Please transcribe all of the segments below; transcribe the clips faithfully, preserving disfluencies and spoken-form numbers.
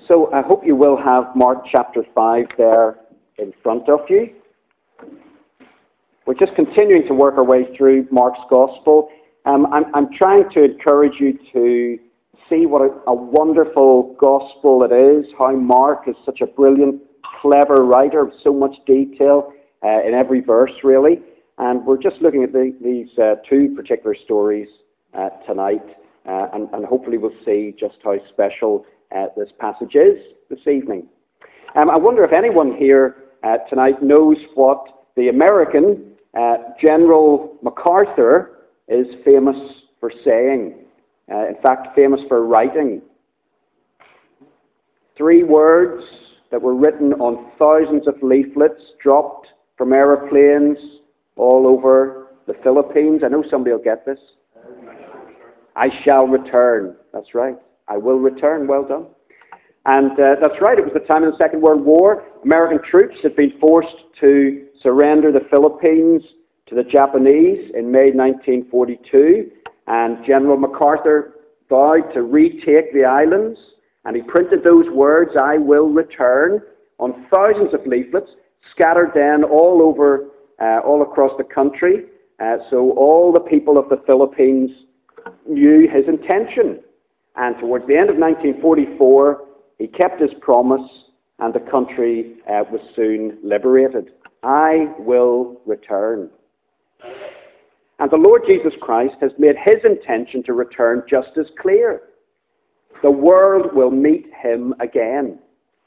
So I hope you will have Mark chapter five there in front of you. We're just continuing to work our way through Mark's Gospel. Um, I'm, I'm trying to encourage you to see what a, a wonderful Gospel it is, how Mark is such a brilliant, clever writer with so much detail uh, in every verse, really. And we're just looking at the, these uh, two particular stories uh, tonight, uh, and, and hopefully we'll see just how special uh, this passage is this evening. Um, I wonder if anyone here uh, tonight knows what the American uh, General MacArthur is famous for saying. Uh, in fact, famous for writing. Three words that were written on thousands of leaflets dropped from aeroplanes all over the Philippines. I know somebody will get this. I shall return. That's right. I will return. Well done. And uh, that's right. It was the time of the Second World War. American troops had been forced to surrender the Philippines to the Japanese in May nineteen forty-two. And General MacArthur vowed to retake the islands. And he printed those words, I will return, on thousands of leaflets, scattered then all over, uh, all across the country. Uh, so all the people of the Philippines knew his intention. And towards the end of nineteen forty-four, he kept his promise, and the country uh, was soon liberated. I will return. And the Lord Jesus Christ has made his intention to return just as clear. The world will meet him again.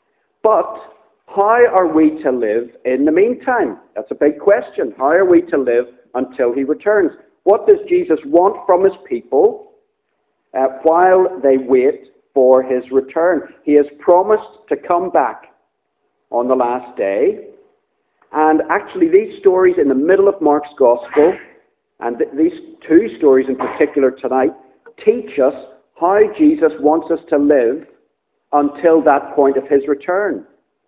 But how are we to live in the meantime? That's a big question. How are we to live until he returns? What does Jesus want from his people uh, while they wait for his return? He has promised to come back on the last day. And actually these stories in the middle of Mark's Gospel, and th- these two stories in particular tonight, teach us how Jesus wants us to live until that point of his return.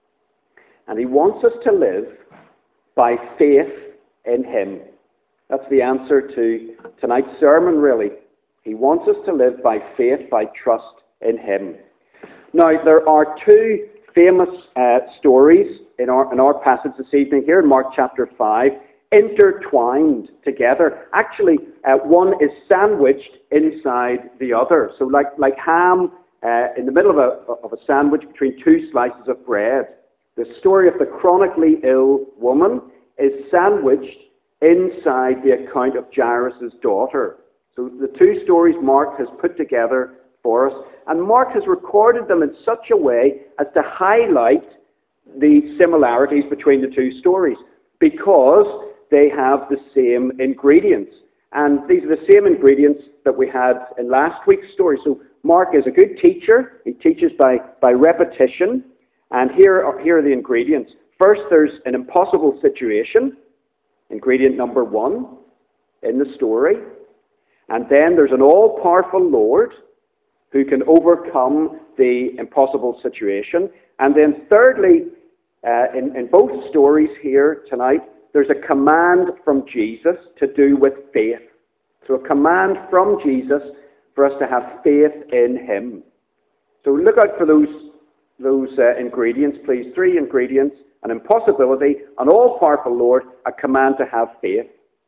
And he wants us to live by faith in him. That's the answer to tonight's sermon, really. He wants us to live by faith, by trust in him. Now, there are two famous uh, stories in our, in our passage this evening here in Mark chapter five, intertwined together. Actually, uh, one is sandwiched inside the other. So like, like ham uh, in the middle of a, of a sandwich between two slices of bread. The story of the chronically ill woman is sandwiched inside the account of Jairus' daughter. So the two stories Mark has put together for us, and Mark has recorded them in such a way as to highlight the similarities between the two stories, because they have the same ingredients. And these are the same ingredients that we had in last week's story. So Mark is a good teacher. He teaches by, by repetition. And here are, here are the ingredients. First, there's an impossible situation, ingredient number one in the story. And then there's an all-powerful Lord who can overcome the impossible situation. And then thirdly, uh, in, in both stories here tonight, there's a command from Jesus to do with faith. So a command from Jesus for us to have faith in him. So look out for those, those uh, ingredients, please. Three ingredients: an impossibility, an all-powerful Lord, a command to have faith.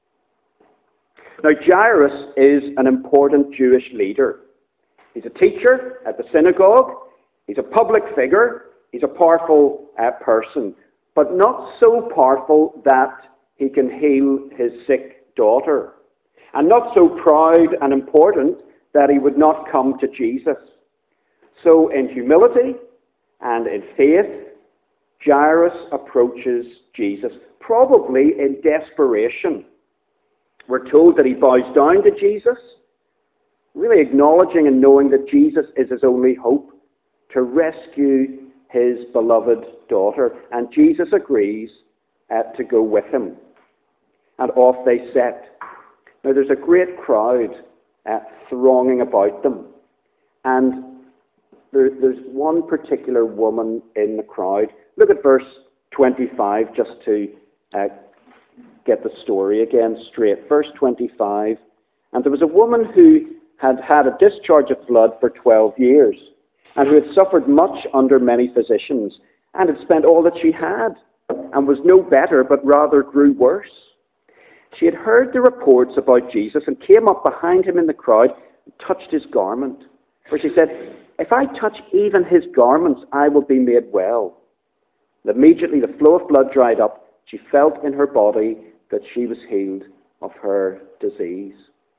Now, Jairus is an important Jewish leader. He's a teacher at the synagogue. He's a public figure. He's a powerful uh, person, but not so powerful that he can heal his sick daughter, and not so proud and important that he would not come to Jesus. So in humility and in faith, Jairus approaches Jesus, probably in desperation. We're told that he bows down to Jesus, really acknowledging and knowing that Jesus is his only hope to rescue his beloved daughter. And Jesus agrees uh, to go with him. And off they set. Now there's a great crowd uh, thronging about them. And there, there's one particular woman in the crowd. Look at verse twenty-five just to uh, get the story again straight. Verse twenty-five. And there was a woman who had had a discharge of blood for twelve years. and who had suffered much under many physicians, and had spent all that she had, and was no better, but rather grew worse. She had heard the reports about Jesus and came up behind him in the crowd and touched his garment. For she said, "If I touch even his garments, I will be made well." And immediately the flow of blood dried up. She felt in her body that she was healed of her disease.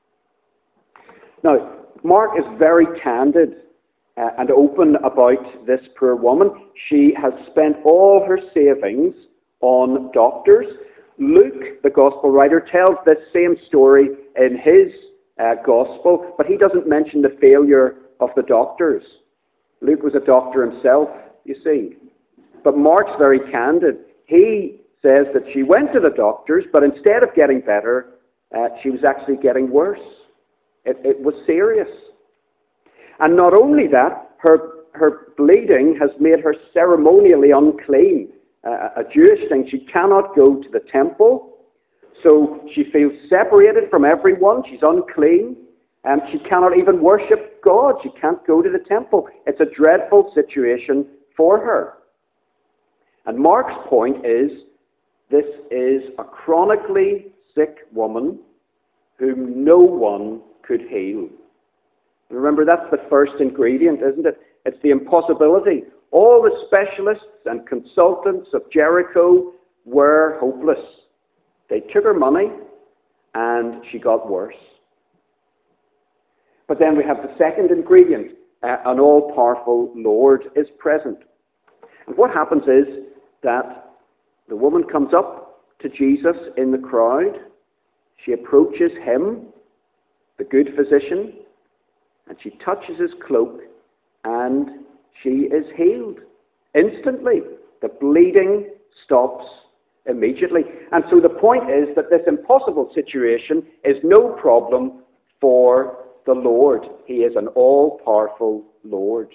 Now, Mark is very candid uh, and open about this poor woman. She has spent all her savings on doctors. Luke, the gospel writer, tells this same story in his uh, gospel, but he doesn't mention the failure of the doctors. Luke was a doctor himself, you see. But Mark's very candid. He says that she went to the doctors, but instead of getting better, uh, she was actually getting worse. It, it was serious. And not only that, her, her bleeding has made her ceremonially unclean. Uh, a Jewish thing. She cannot go to the temple, so she feels separated from everyone. She's unclean, and she cannot even worship God. She can't go to the temple. It's a dreadful situation for her. And Mark's point is, this is a chronically sick woman whom no one could heal. Remember, that's the first ingredient, isn't it? It's the impossibility. All the specialists and consultants of Jericho were hopeless. They took her money and she got worse. But then we have the second ingredient. Uh, an all-powerful Lord is present. And what happens is that the woman comes up to Jesus in the crowd. She approaches him, the good physician, and she touches his cloak, and she is healed instantly. The bleeding stops immediately. And so the point is that this impossible situation is no problem for the Lord. He is an all-powerful Lord.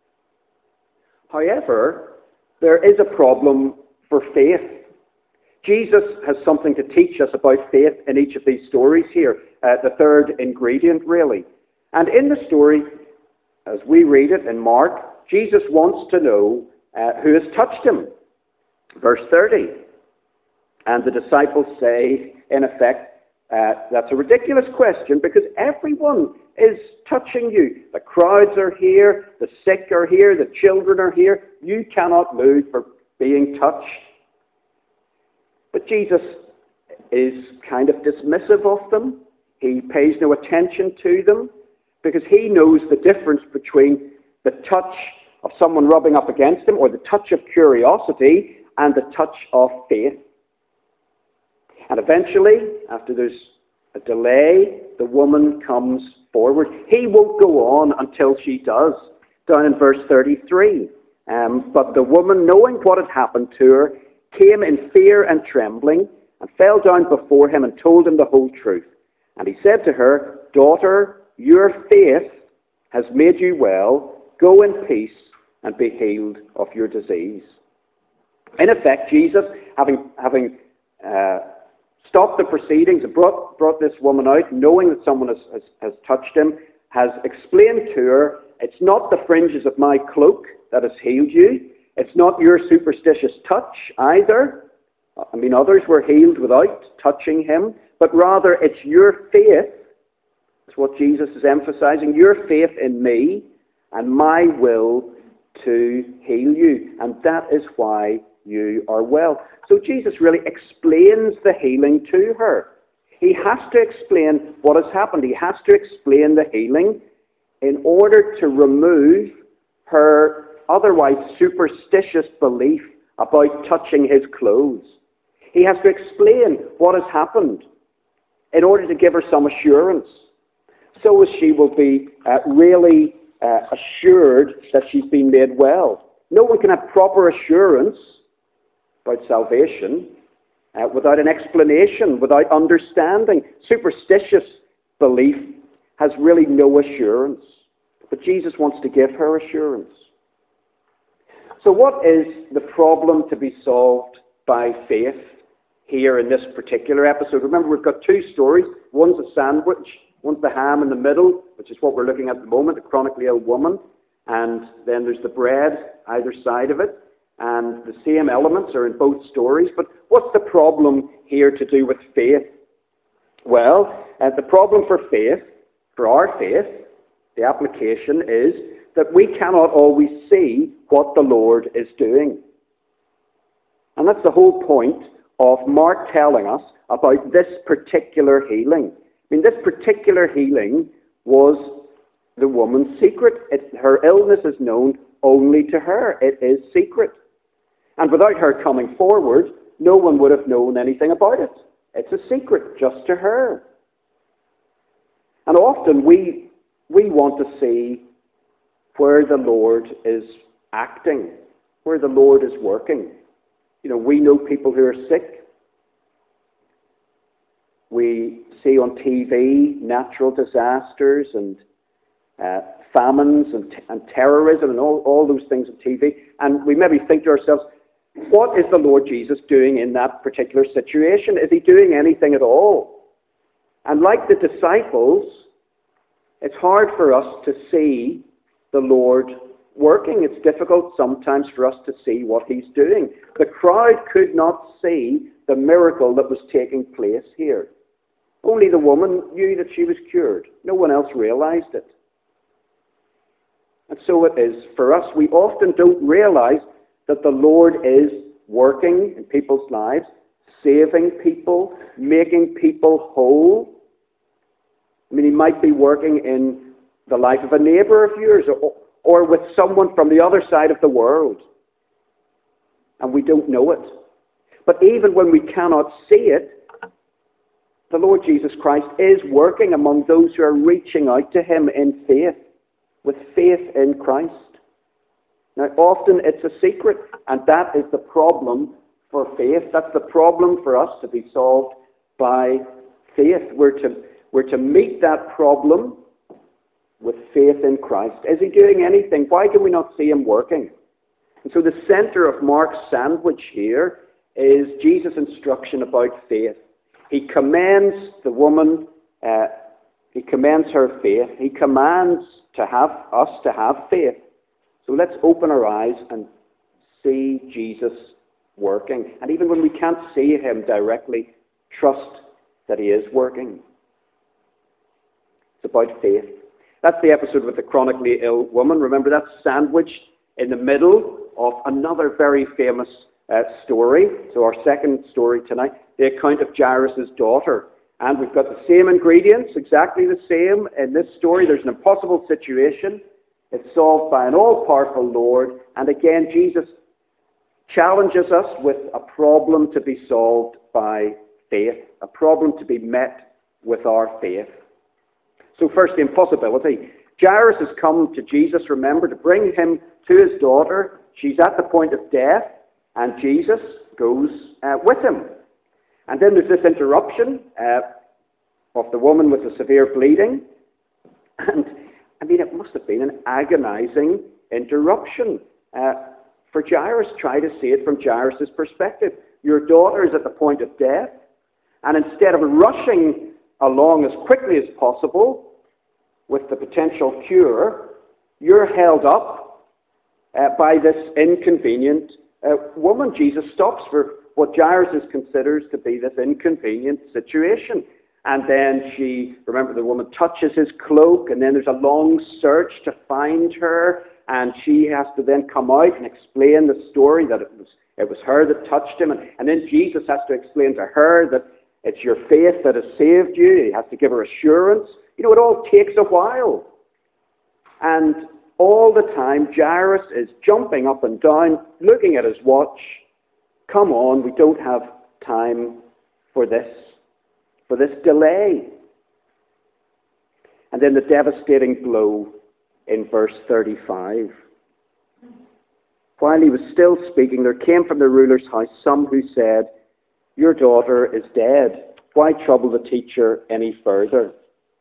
However, there is a problem for faith. Jesus has something to teach us about faith in each of these stories here, uh, the third ingredient really. And in the story, as we read it in Mark, Jesus wants to know uh, who has touched him. Verse thirty. And the disciples say, in effect, uh, that's a ridiculous question because everyone is touching you. The crowds are here, the sick are here, the children are here. You cannot move for being touched. But Jesus is kind of dismissive of them. He pays no attention to them because he knows the difference between the touch of someone rubbing up against him or the touch of curiosity and the touch of faith. And eventually, after there's a delay, the woman comes forward. He won't go on until she does, down in verse thirty-three. Um, but the woman, knowing what had happened to her, came in fear and trembling and fell down before him and told him the whole truth. And he said to her, "Daughter, your faith has made you well. Go in peace and be healed of your disease." In effect, Jesus, having having uh, stopped the proceedings and brought, brought this woman out, knowing that someone has, has, has touched him, has explained to her, it's not the fringes of my cloak that has healed you. It's not your superstitious touch either. I mean, others were healed without touching him, but rather it's your faith. That's what Jesus is emphasizing. Your faith in me and my will to heal you. And that is why you are well. So Jesus really explains the healing to her. He has to explain what has happened. He has to explain the healing in order to remove her otherwise superstitious belief about touching his clothes. He has to explain what has happened in order to give her some assurance, so as she will be uh, really uh, assured that she's been made well. No one can have proper assurance about salvation uh, without an explanation, without understanding. Superstitious belief has really no assurance. But Jesus wants to give her assurance. So what is the problem to be solved by faith here in this particular episode? Remember, we've got two stories. One's a sandwich. One's the ham in the middle, which is what we're looking at at the moment, the chronically ill woman. and then there's the bread either side of it, and the same elements are in both stories. But what's the problem here to do with faith? Well, uh, the problem for faith, for our faith, the application is that we cannot always see what the Lord is doing. And that's the whole point of Mark telling us about this particular healing. I mean, this particular healing was the woman's secret. It, her illness is known only to her. It is secret. And without her coming forward, no one would have known anything about it. It's a secret just to her. And often we, we want to see where the Lord is acting, where the Lord is working. You know, we know people who are sick. We see on T V natural disasters and uh, famines and, and terrorism and all, all those things on T V. And we maybe think to ourselves, what is the Lord Jesus doing in that particular situation? Is he doing anything at all? And like the disciples, it's hard for us to see the Lord working. It's difficult sometimes for us to see what he's doing. The crowd could not see the miracle that was taking place here. Only the woman knew that she was cured. No one else realized it. And so it is for us. We often don't realize that the Lord is working in people's lives, saving people, making people whole. I mean, he might be working in the life of a neighbor of yours, or, or with someone from the other side of the world. And we don't know it. But even when we cannot see it, the Lord Jesus Christ is working among those who are reaching out to him in faith, with faith in Christ. Now, often it's a secret, and that is the problem for faith. That's the problem for us to be solved by faith. We're to, we're to meet that problem with faith in Christ. Is he doing anything? Why can we not see him working? And so the center of Mark's sandwich here is Jesus' instruction about faith. He commends the woman, uh, he commends her faith. He commands to have us to have faith. So let's open our eyes and see Jesus working. And even when we can't see him directly, trust that he is working. It's about faith. That's the episode with the chronically ill woman. Remember, that's sandwiched in the middle of another very famous uh, story. So our second story tonight, the account of Jairus' daughter. And we've got the same ingredients, exactly the same. In this story, there's an impossible situation. It's solved by an all-powerful Lord. And again, Jesus challenges us with a problem to be solved by faith, a problem to be met with our faith. So first, the impossibility. Jairus has come to Jesus, remember, to bring him to his daughter. She's at the point of death, and Jesus goes uh, with him. And then there's this interruption uh, of the woman with the severe bleeding. And, I mean, it must have been an agonizing interruption. Uh, for Jairus, try to see it from Jairus' perspective. Your daughter is at the point of death, and instead of rushing along as quickly as possible with the potential cure, you're held up uh, by this inconvenient uh, woman. Jesus stops for what Jairus considers to be this inconvenient situation. And then she, remember, the woman touches his cloak, and then there's a long search to find her, and she has to then come out and explain the story that it was it was her that touched him. And, and then Jesus has to explain to her that it's your faith that has saved you. He has to give her assurance. You know, it all takes a while. And all the time, Jairus is jumping up and down, looking at his watch. Come on, we don't have time for this, for this delay. And then the devastating blow in verse thirty-five. While he was still speaking, there came from the ruler's house some who said, "Your daughter is dead. Why trouble the teacher any further?"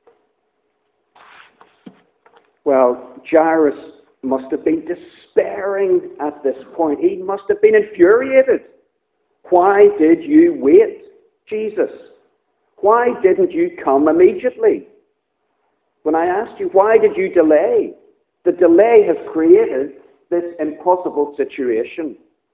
Well, Jairus must have been despairing at this point. He must have been infuriated. Why did you wait, Jesus? Why didn't you come immediately? When I asked you, why did you delay? The delay has created this impossible situation.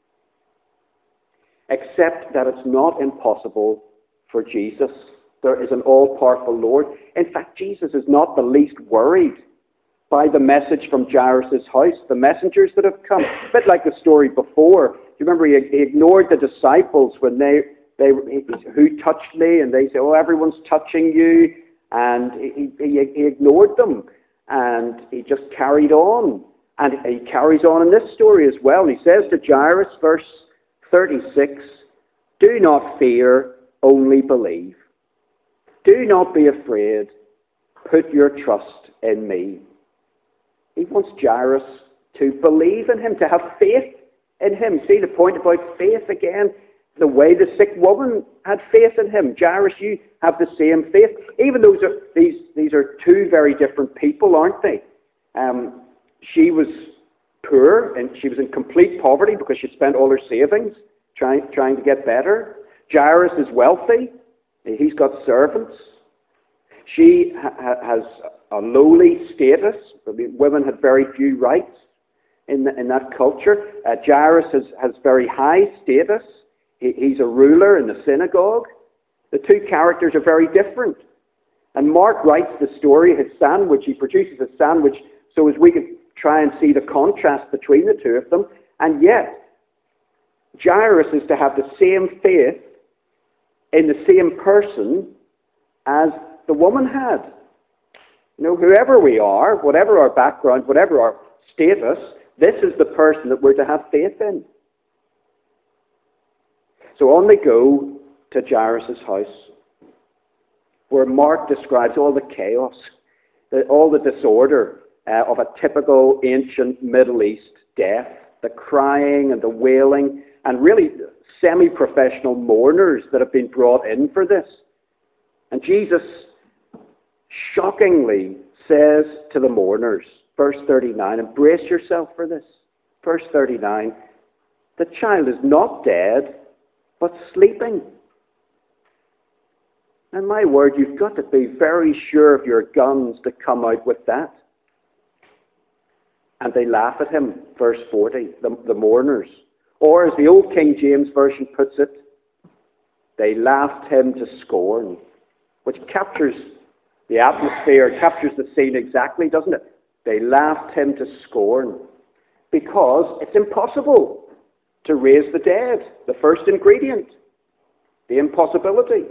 Except that it's not impossible for Jesus. There is an all-powerful Lord. In fact, Jesus is not the least worried by the message from Jairus' house, the messengers that have come. A bit like the story before. Do you remember he, he ignored the disciples when they, they who touched me? And they say, oh, everyone's touching you. And he, he, he ignored them. And he just carried on. And he carries on in this story as well. And he says to Jairus, verse thirty-six, do not fear, only believe. Do not be afraid. Put your trust in me. He wants Jairus to believe in him, to have faith in him. See the point about faith again? The way the sick woman had faith in him. Jairus, you have the same faith. Even though those are, these, these are two very different people, aren't they? Um, she was poor and she was in complete poverty because she spent all her savings trying, trying to get better. Jairus is wealthy. He's got servants. She ha- has a lowly status. I mean, women had very few rights in, the, in that culture. Uh, Jairus has, has very high status. He, he's a ruler in the synagogue. The two characters are very different. And Mark writes the story, his sandwich. He produces a sandwich so as we could try and see the contrast between the two of them. And yet, Jairus is to have the same faith in the same person as the woman had. You know, whoever we are, whatever our background, whatever our status, this is the person that we're to have faith in. So on they go to Jairus' house, where Mark describes all the chaos, the, all the disorder uh, of a typical ancient Middle East death, the crying and the wailing, and really semi-professional mourners that have been brought in for this. And Jesus shockingly says to the mourners, verse thirty-nine, and brace yourself for this, verse thirty-nine, the child is not dead, but sleeping. And my word, you've got to be very sure of your guns to come out with that. And they laugh at him, verse forty, the, the mourners. Or as the old King James Version puts it, they laughed him to scorn, which captures the atmosphere, captures the scene exactly, doesn't it? They laughed him to scorn because it's impossible to raise the dead. The first ingredient, the impossibility.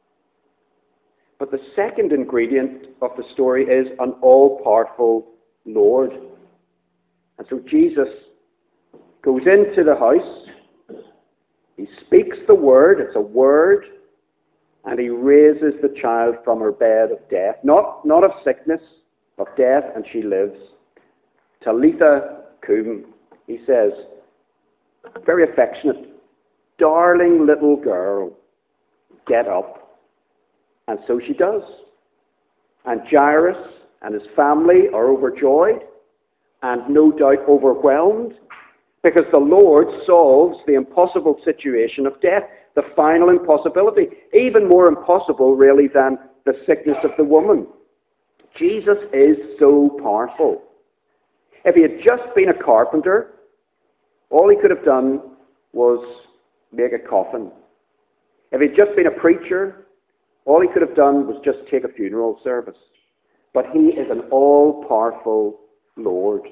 But the second ingredient of the story is an all-powerful Lord. And so Jesus goes into the house, he speaks the word, it's a word, and he raises the child from her bed of death. Not, not of sickness, of death, and she lives. Talitha cum, he says, very affectionate, darling little girl, get up. And so she does. And Jairus and his family are overjoyed and no doubt overwhelmed because the Lord solves the impossible situation of death, the final impossibility, even more impossible really than the sickness of the woman. Jesus is so powerful. If he had just been a carpenter, all he could have done was make a coffin. If he'd just been a preacher, all he could have done was just take a funeral service. But he is an all-powerful Lord.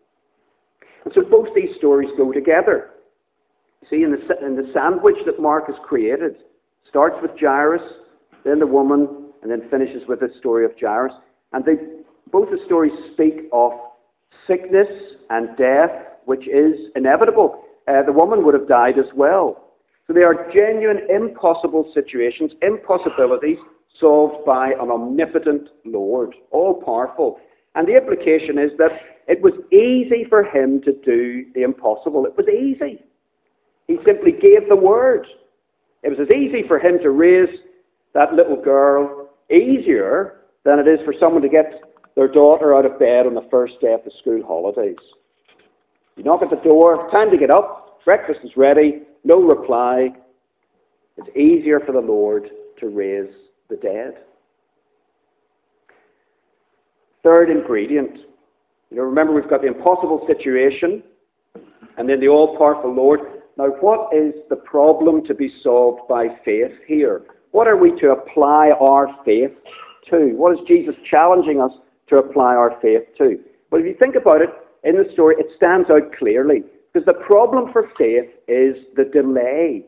And so both these stories go together. See, in the, in the sandwich that Mark has created, starts with Jairus, then the woman, and then finishes with the story of Jairus. And they, both the stories speak of sickness and death, which is inevitable. Uh, the woman would have died as well. So they are genuine impossible situations, impossibilities solved by an omnipotent Lord, all-powerful. And the implication is that it was easy for him to do the impossible. It was easy. He simply gave the word. It was as easy for him to raise that little girl, easier than it is for someone to get their daughter out of bed on the first day of the school holidays. You knock at the door, time to get up, breakfast is ready, no reply. It's easier for the Lord to raise the dead. Third ingredient, You know, remember, we've got the impossible situation and then the all-powerful Lord. Now, what is the problem to be solved by faith here? What are we to apply our faith to? What is Jesus challenging us to apply our faith to? Well, if you think about it, in the story, it stands out clearly. Because the problem for faith is the delay.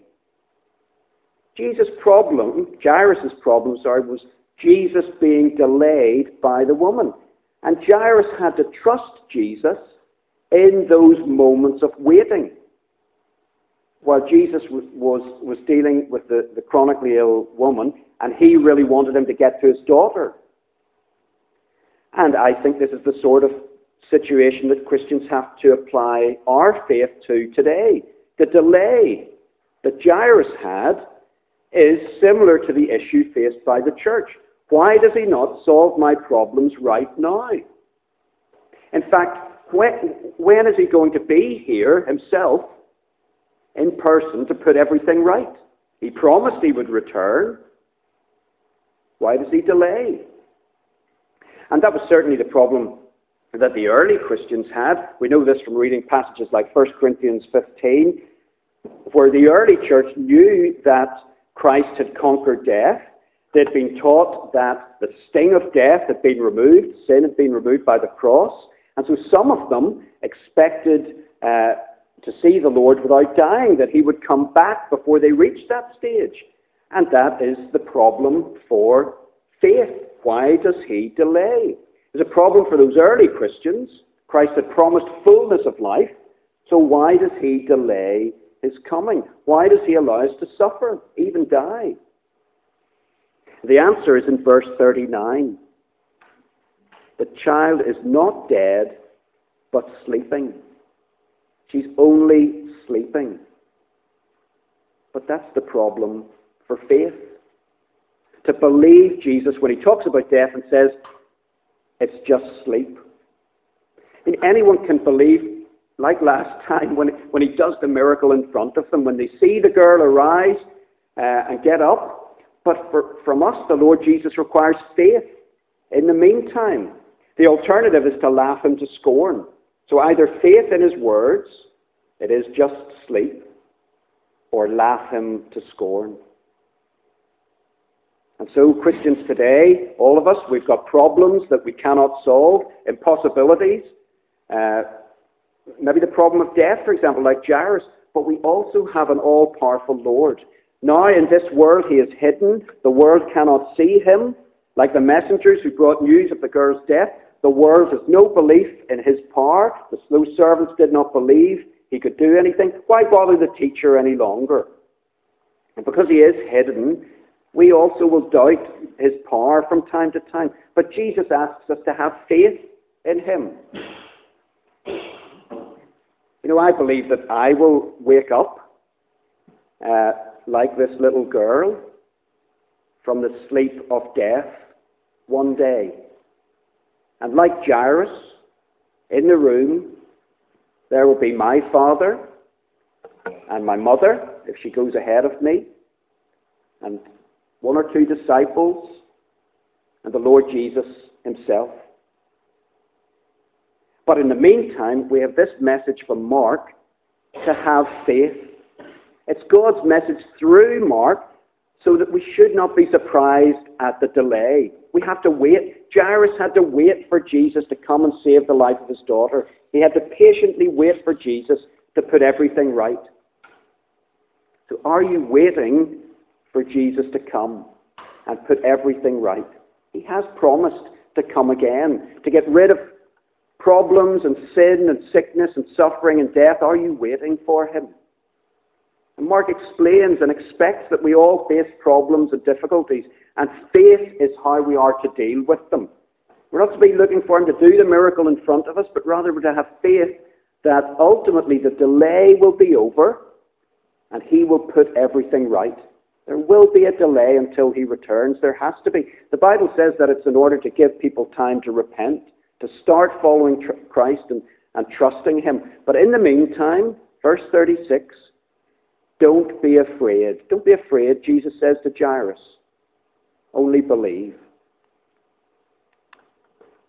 Jesus' problem, Jairus' problem, sorry, was Jesus being delayed by the woman. And Jairus had to trust Jesus in those moments of waiting. While Jesus was, was, was dealing with the, the chronically ill woman, and he really wanted him to get to his daughter. And I think this is the sort of situation that Christians have to apply our faith to today. The delay that Jairus had is similar to the issue faced by the church. Why does he not solve my problems right now? In fact, when, when is he going to be here himself in person to put everything right? He promised he would return. Why does he delay? And that was certainly the problem that the early Christians had. We know this from reading passages like First Corinthians fifteen, where the early church knew that Christ had conquered death. They'd been taught that the sting of death had been removed, sin had been removed by the cross. And so some of them expected uh, to see the Lord without dying, that he would come back before they reached that stage. And that is the problem for faith. Why does he delay? There's a problem for those early Christians. Christ had promised fullness of life. So why does he delay his coming? Why does he allow us to suffer, even die? The answer is in verse thirty-nine. The child is not dead, but sleeping. She's only sleeping. But that's the problem for faith. To believe Jesus when he talks about death and says, it's just sleep. I mean, anyone can believe, like last time, when, when he does the miracle in front of them, when they see the girl arise uh, and get up. But for, from us, the Lord Jesus requires faith. In the meantime, the alternative is to laugh him to scorn. So either faith in his words, it is just sleep, or laugh him to scorn. And so Christians today, all of us, we've got problems that we cannot solve, impossibilities. Uh, maybe the problem of death, for example, like Jairus. But we also have an all-powerful Lord. Now in this world he is hidden. The world cannot see him. Like the messengers who brought news of the girl's death, the world has no belief in his power. Those servants did not believe he could do anything. Why bother the teacher any longer? And because he is hidden, we also will doubt his power from time to time. But Jesus asks us to have faith in him. You know, I believe that I will wake up uh, like this little girl from the sleep of death one day. And like Jairus, in the room, there will be my father and my mother, if she goes ahead of me, and one or two disciples, and the Lord Jesus himself. But in the meantime, we have this message from Mark to have faith. It's God's message through Mark, so that we should not be surprised at the delay. We have to wait. Jairus had to wait for Jesus to come and save the life of his daughter. He had to patiently wait for Jesus to put everything right. So are you waiting for Jesus to come and put everything right? He has promised to come again, to get rid of problems and sin and sickness and suffering and death. Are you waiting for him? And Mark explains and expects that we all face problems and difficulties, and faith is how we are to deal with them. We're not to be looking for him to do the miracle in front of us, but rather we're to have faith that ultimately the delay will be over and he will put everything right. There will be a delay until he returns. There has to be. The Bible says that it's in order to give people time to repent, to start following tr- Christ and, and trusting him. But in the meantime, verse thirty-six, don't be afraid. Don't be afraid, Jesus says to Jairus. Only believe.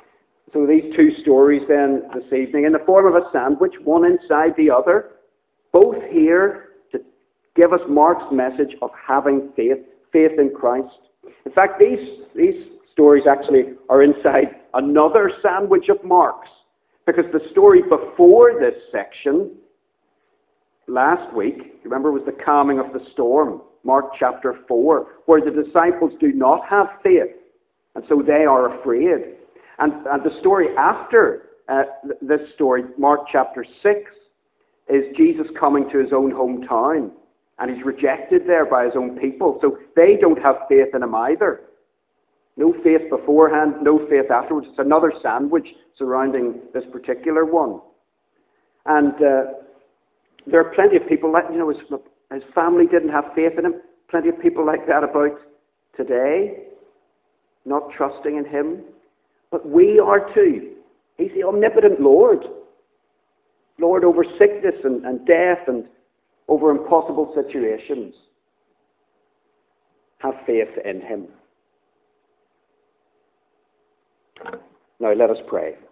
So these two stories then this evening, in the form of a sandwich, one inside the other, both here to give us Mark's message of having faith, faith in Christ. In fact, these, these stories actually are inside another sandwich of Mark's, because the story before this section, last week, remember, was the calming of the storm, Mark chapter four, where the disciples do not have faith, and so they are afraid. And, and the story after uh, this story, Mark chapter six, is Jesus coming to his own hometown, and he's rejected there by his own people. So they don't have faith in him either. No faith beforehand, no faith afterwards. It's another sandwich surrounding this particular one. And uh, there are plenty of people like, you know, his, his family didn't have faith in him. Plenty of people like that about today, not trusting in him. But we are too. He's the omnipotent Lord. Lord over sickness and, and death and over impossible situations. Have faith in him. Now let us pray.